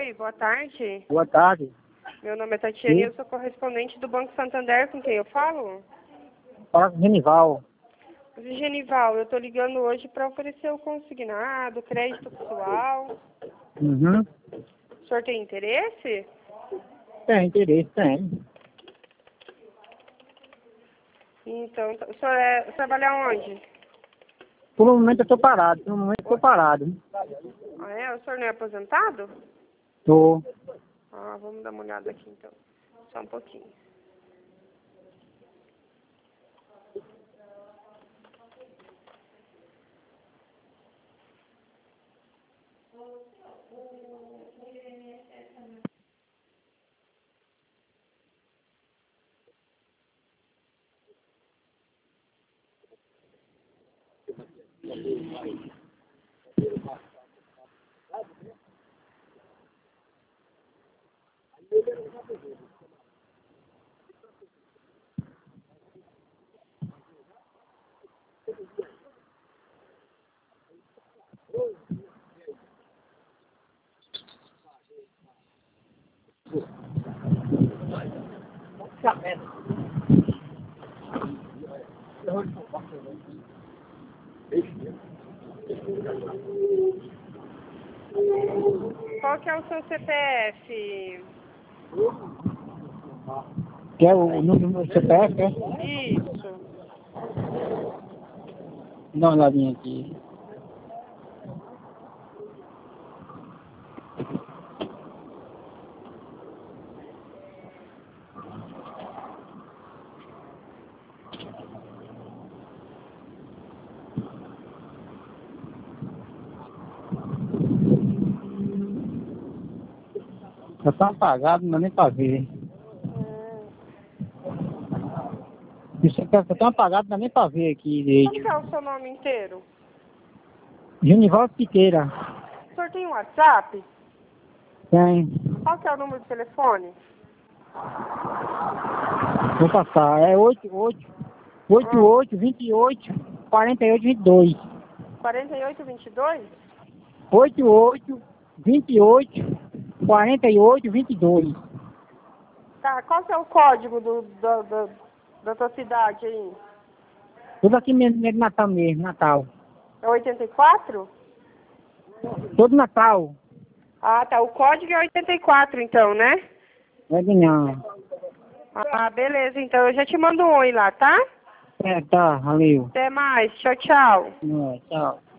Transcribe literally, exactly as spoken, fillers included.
Oi, boa tarde. Boa tarde. Meu nome é Tatiana Sim. e eu sou correspondente do Banco Santander, com quem eu falo? Fala com o Genival. Genival, eu tô ligando hoje para oferecer o consignado, crédito pessoal. Uhum. O senhor tem interesse? Tem interesse, tem. Então, o senhor é, trabalha onde? Por um momento eu tô parado, por um momento eu tô parado. Ah, é? O senhor não é aposentado? Tô. Ah, vamos dar uma olhada aqui então. Só um pouquinho. Qual que é o seu C P F? Quer o número do C P F, é? Isso. Dá uma olhadinha aqui. Já tá apagado, não dá nem pra ver. Hum. Isso aqui tá tão apagado, não dá nem pra ver aqui Como que direito. é o seu nome inteiro? Genival Piqueira. O senhor tem um WhatsApp? Tem. Qual que é o número de telefone? Vou passar. É oito oito oito oito vinte oito quarenta e oito vinte e dois. quarenta e oito vinte e dois? oito oito vinte oito quarenta e oito vinte e dois. Tá, qual que é o código do, do, do, da tua cidade aí? Tudo aqui mesmo, mesmo Natal mesmo, Natal. É oitenta e quatro? Todo Natal. Ah, tá. O código é oitenta e quatro, então, né? É de não. Ah, beleza. Então eu já te mando um oi lá, tá? É, tá, valeu. Até mais. Tchau, tchau. É, tchau.